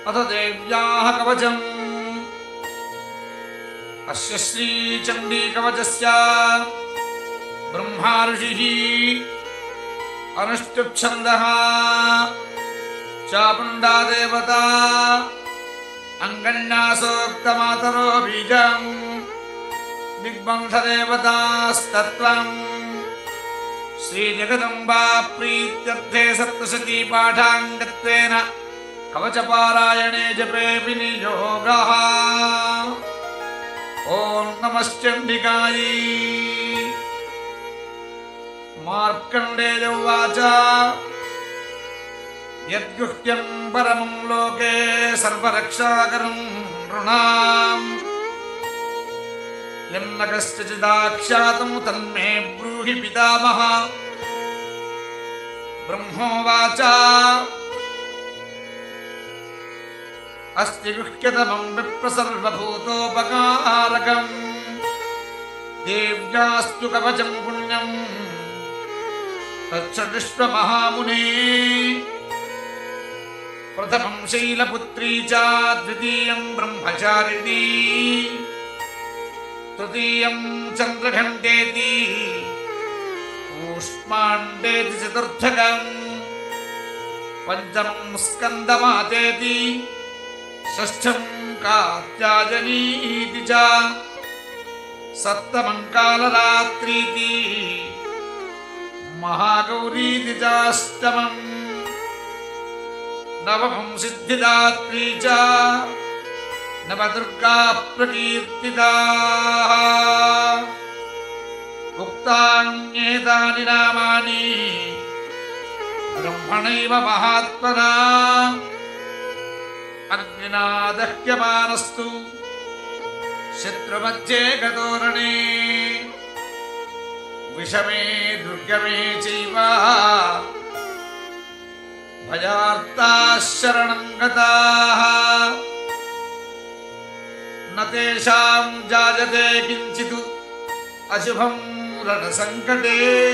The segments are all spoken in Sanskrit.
अथ देव्याः कवचम्। अस्य श्रीचण्डीकवचस्य ब्रह्मा ऋषिः अनुष्टुप्छन्दः चामुण्डा देवता अङ्गन्यासोक्तमातरो बीजम् दिग्बन्धदेवतास्तत्त्वम् श्रीजगदम्बा प्रीत्यर्थे सप्तशती पाठाङ्गत्वेन कवचपारायणे जपे विनियोगः। ॐ नमश्चण्डिकायै। मार्कण्डेय उवाच यद्गुह्यं परमं लोके सर्वरक्षाकरं नृणाम् यन्न कश्चिदाख्यातं तन्मे ब्रूहि पितामह। ब्रह्मोवाच अस्ति गुह्यतमं विप्रसर्वभूतोपकारकम् देव्यास्तु कवचं पुण्यम् तच्छृष्वमहामुने। प्रथमं शैलपुत्री च द्वितीयं ब्रह्मचारिणी तृतीयं चन्द्रघण्टेति कूष्माण्डेति चतुर्थकम् पञ्चमं स्कन्दमातेति षष्ठं कात्यायनीति च सप्तमं कालरात्रीति महागौरीति चाष्टमम् नवमं सिद्धिदात्री च नवदुर्गा प्रकीर्तिताः। उक्तान्येतानि नामानि ब्रह्मणैव महात्मना अग्निना दह्यमानस्तु शत्रुमध्ये गतोरणे विषमे दुर्गमे चैव भयार्ताः शरणं गताः न तेषां जायते किञ्चित् अशुभं रणसङ्कटे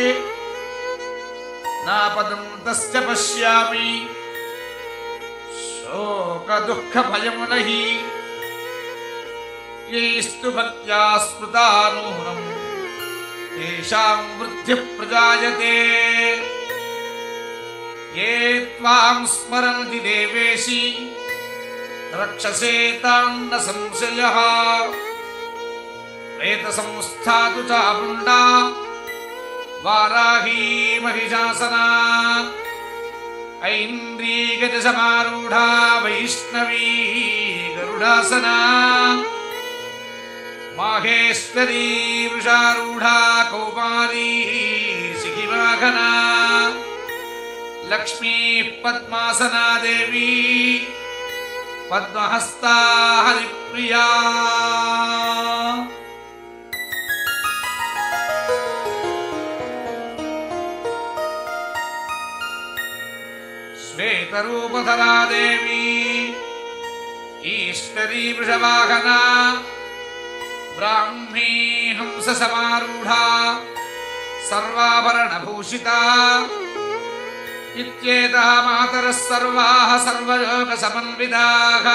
नापदं तस्य पश्यामि शोकदुःखभयं न हि येस्तु भक्त्या स्मृता नूनं तेषां वृद्धिः प्रजायते। ये त्वां स्मरन्ति देवेशि रक्षसे तां न संशयः। प्रेतसंस्था तु चामुण्डा वाराही महिषासना ऐन्द्रीगजसमारूढा वैष्णवी गरुडासना माहेश्वरी वृषारूढा कौमारी सिंहवाहना लक्ष्मी पद्मासना देवी पद्महस्ता हरिप्रिया। श्वेतरूपधरा देवी ईश्वरी वृषवाहना ब्राह्मी हंससमारूढा सर्वाभरणभूषिता इत्येताः मातरः सर्वाः सर्वलोकसमन्विताः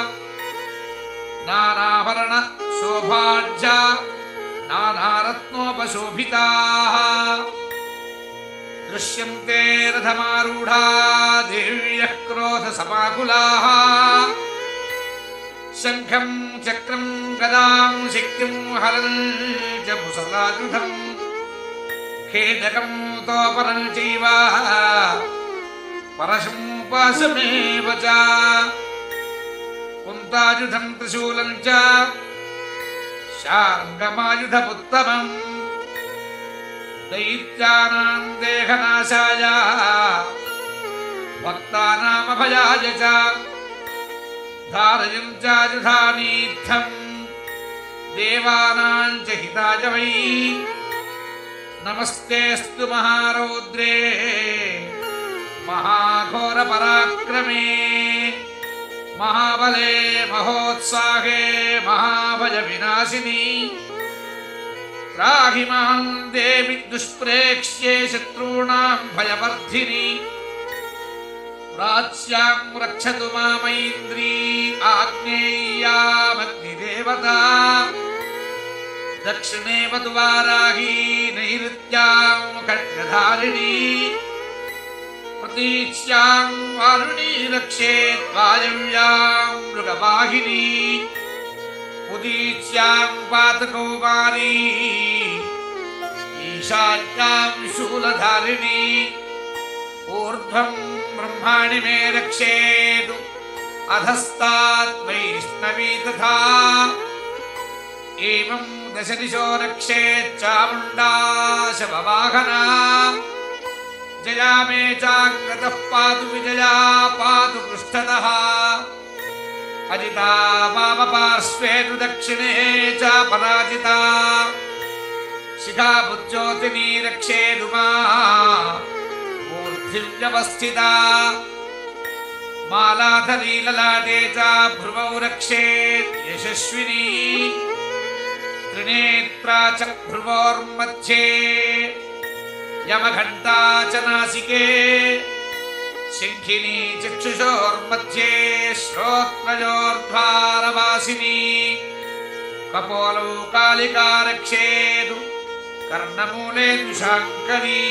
नानाभरणशोभाढ्या नानारत्नोपशोभिताः दृश्यन्ते रथमारूढा देव्यः क्रोधसमाकुलाः शङ्खं चक्रं गदां शक्तिं हरञ्च मुसलायुधम् खेदकं तोपरं चैव परशं पाशमेव च कुन्तायुधं त्रिशूलं च शार्ङ्गमायुधमुत्तमम् दैत्यानां देहनाशाय भक्तानामभयाय च धारयं चायुधानीत्थं देवानां च हिताय वै नमस्तेऽस्तु महारौद्रे महाघोरपराक्रमे महाबले महोत्साहे महाभयविनाशिनी त्राहि मां देवि दुष्प्रेक्ष्ये शत्रूणां भयवर्धिनी प्राच्यां रक्षतु मामैन्द्री आग्नेय्यामग्निदेवता दक्षिणे वतु वाराही नैऋत्यां खड्गधारिणी प्रतीच्यां वारुणी रक्षेत् वायव्यां मृगवाहिनी उदीच्यां पातकौमारी ईशान्यां शूलधारिणी ऊर्ध्वं ब्रह्माणि मे रक्षेतु अधस्तात् वैष्णवी तथा एवं दशदिशो रक्षेत् चामुण्डा शववाहना जया मे चाग्रतः पातु विजया पातु पृष्ठतः अजिता वाम पार्श्वे तु दक्षिणे च पराजिता शिखा बुज्योतिनी रक्षेतु मूर्धिव्यवस्थिता मालाधरी ललाटे च भ्रुवौ रक्षेत् यशस्विनी त्रिनेत्रा च भ्रुवोर्मध्ये यमघण्टा च नासिके शङ्खिनी चक्षुषोर्मध्ये श्रोत्रयोर्द्वारवासिनी कपोलौ कालिका रक्षेतु कर्णमूले तु शाङ्करी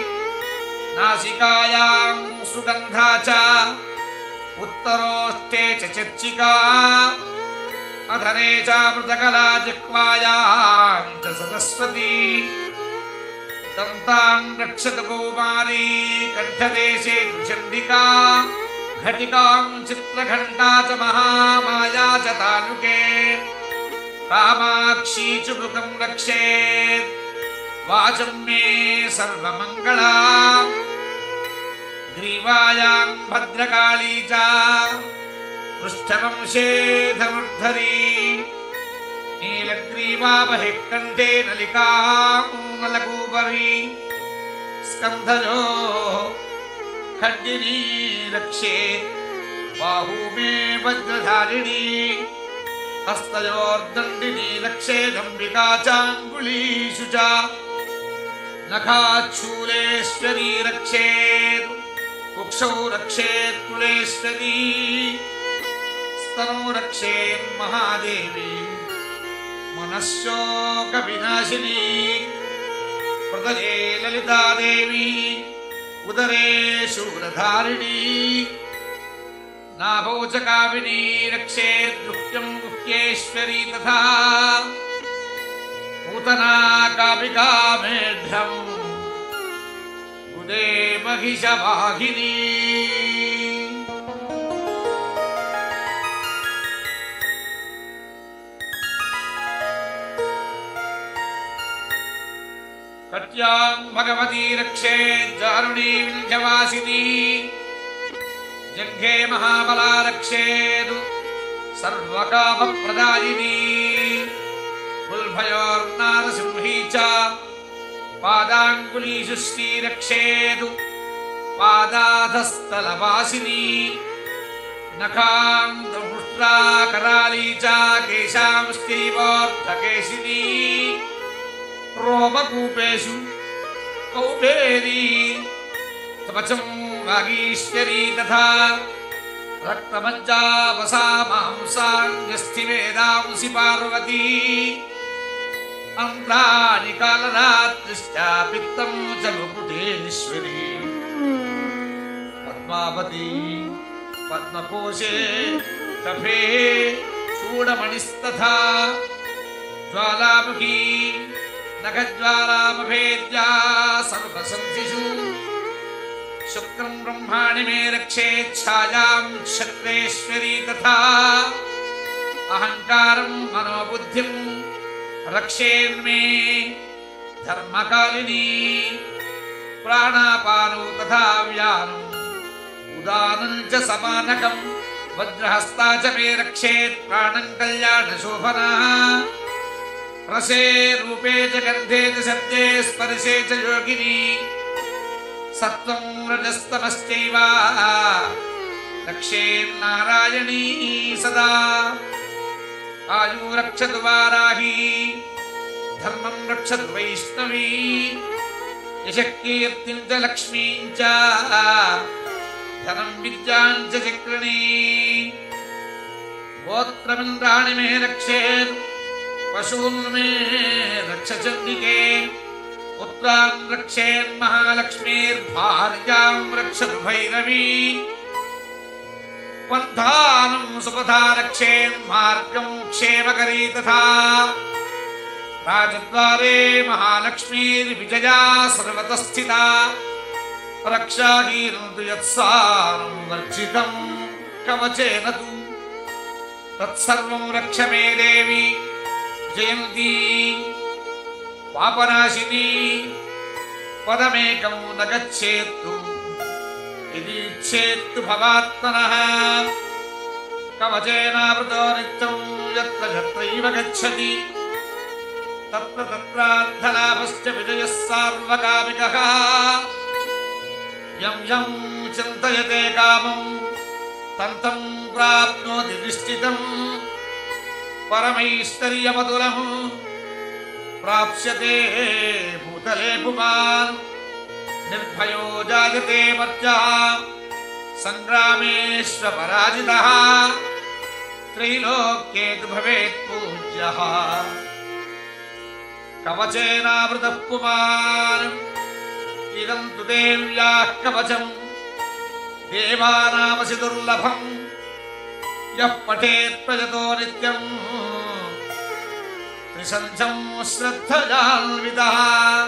नासिकायां सुगन्धा च उत्तरोष्ठे च चर्चिका अधरे च मृतकला जिह्वायां च सरस्वती दन्तां रक्षतु कौमारी कण्ठदेशे तु चण्डिका घटिकां चित्रघण्टा च महामाया च तालुके कामाक्षी च मुखं रक्षेत् वाचं मे सर्वमङ्गला ग्रीवायां भद्रकाली च पृष्ठवंशे धनुर्धरी नीलग्रीवा बहिः कण्ठे नलिकामलकूपरी स्कन्धयो खड्गिनी रक्षेत् बाहू मे वज्रधारिणी हस्तयोर्दण्डिनी रक्षेदम्बिका चाङ्गुलीषु च नखाच्छूलेश्वरी रक्षेत् कुक्षौ रक्षेत् कुलेश्वरी स्तनौ रक्षेत् महादेवी मनश्शोकविनाशिनी हृदये ललिता देवी उदरे शूलधारिणी नाभौ च कामिनी रक्षेत् गुह्यं गुह्येश्वरी तथा पूतना कामिका मेढ्रम् उदे महिषवाहिनी कट्यां भगवती रक्षेत् दारुणी विन्ध्यवासिनी जङ्घे महाबला रक्षेतु सर्वकामप्रदायिनी कुल्भयोर्नारसिंही च पादाङ्गुलीषु श्रीरक्षेतु पादाधस्थलवासिनी नखां दंष्ट्रा कराली च केशांश्चैवोर्ध्वकेशिनी रोमकूपेषु कौबेरी त्वचं वागीश्वरी तथा रक्तमज्जावसा मांसाङ्गस्थिवेदांसि पार्वती अन्त्राणि कालरात्रिश्च पित्तं च मुकुटेश्वरी पद्मावती पद्मकोशे कफे चूडमणिस्तथा ज्वालामुखी नखज्वालामभेद्या सर्वसन्धिषु शुक्रं ब्रह्माणि मे रक्षेत् छायां क्षत्रेश्वरी तथा अहङ्कारं मनोबुद्धिं रक्षेन्मे धर्मकालिनी प्राणापानौ तथा व्यानम् उदानं च समानकं वज्रहस्ता च मे रक्षेत् प्राणं कल्याणशोभनः रसे रूपे च गन्धे च शब्दे स्पर्शे च योगिनी सत्त्वं रजस्तमश्चैव रक्षेन्नारायणी सदा आयु रक्षतु वाराही धर्मं रक्षतु वैष्णवी यशः कीर्तिं च लक्ष्मीं च धनं विद्यां च चक्रिणी गोत्रमिन्द्राणि मे रक्षेत् पशून् मे रक्ष चण्डिके पुत्रान् रक्षेन्महालक्ष्मीर्भार्यां रक्षतु भैरवी पन्थानं सुपथा रक्षेन्मार्गं क्षेमकरी तथा राजद्वारे महालक्ष्मीर्विजया सर्वतः स्थिता रक्षाहीनं तु यत्सारं वर्जितं कवचेन तु तत्सर्वं रक्ष मे देवी जयन्ती पापनाशिनी पदमेकं न गच्छेत्तु यदि इच्छेत्तु भवात्मनः कवचेनावृतो नित्यं यत्र यत्रैव गच्छति तत्र तत्रार्थलाभश्च विजयः सार्वकामिकः यं यं चिन्तयते कामं तं तं प्राप्नोति निश्चितं परमैश्वर्यमतुलं प्राप्स्यते भूतले पुमान् निर्भयो जायते मर्त्यः सङ्ग्रामेष्वपराजितः त्रैलोक्ये तु भवेत् पूज्यः कवचेनावृतः पुमान् इदं तु देव्याः कवचम् देवानामसि दुर्लभम् यः पठेत् प्रयतो नित्यम् त्रिसन्ध्यं श्रद्धयान्वितः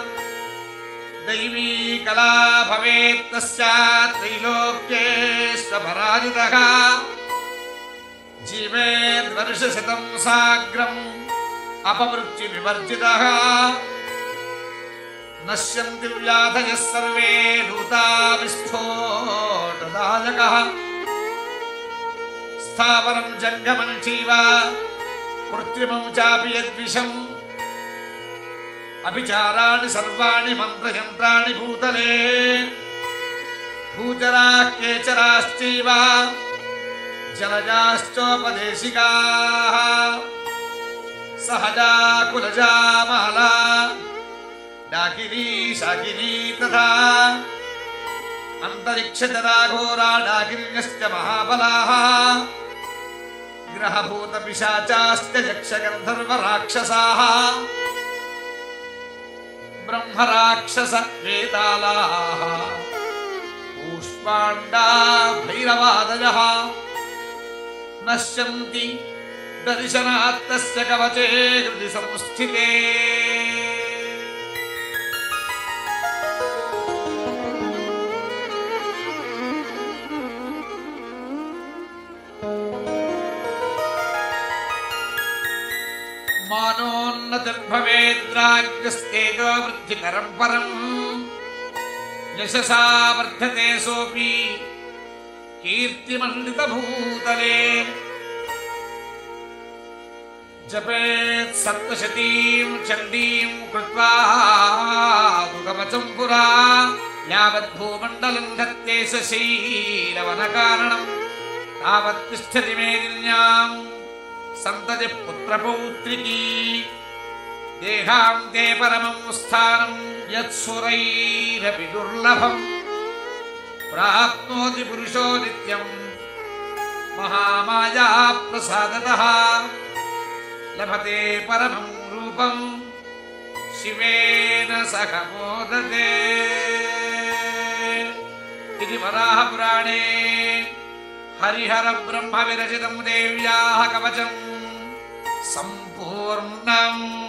दैवी कला भवेत् तस्यात् त्रैलोक्येष्वपराजितः जीवेद्वर्षशतं साग्रम् अपमृत्युविवर्जितः नश्यन्ति व्याधयः सर्वे लूता विस्फोटदायकः स्थावरं जङ्गमं चैव कृत्रिमं चापि यद्विषम् अभिचाराणि सर्वाणि मन्त्रयन्त्राणि भूतले भूचराः केचराश्चैव जलजाश्चोपदेशिकाः सहजा कुलजा माला डाकिनी शाकिनी तथा अन्तरिक्षजराघोरा डाकिन्यश्च महाबलाः ग्रहभूतपिशाचाश्च यक्षगन्धर्वराक्षसाः ब्रह्मराक्षसवेतालाः कूष्माण्डा भैरवादयः नश्यन्ति दर्शनात् तस्य कवचे हृदि संस्थिते मानोन्नतिर्भवेद्राज्यस्तेजो वृद्धिकरं परम् यशसा वर्धते सोऽपि कीर्तिमण्डितभूतले जपेत् सप्तशतीं चण्डीं कृत्वा कवचं पुरा यावद्भूमण्डलं धत्ते सशीलवनकारणं तावत् तिष्ठति मेदिन्यां सन्ततिः पुत्रपौत्रिकी देहान्ते परमं स्थानं यत्सुरैरपि दुर्लभम् प्राप्नोति पुरुषो नित्यं महामाया प्रसादतः लभते परमं रूपं शिवेन सह मोदते इति वराहपुराणे हरिहर ब्रह्म विरचितं देव्याः कवचं सम्पूर्णम्।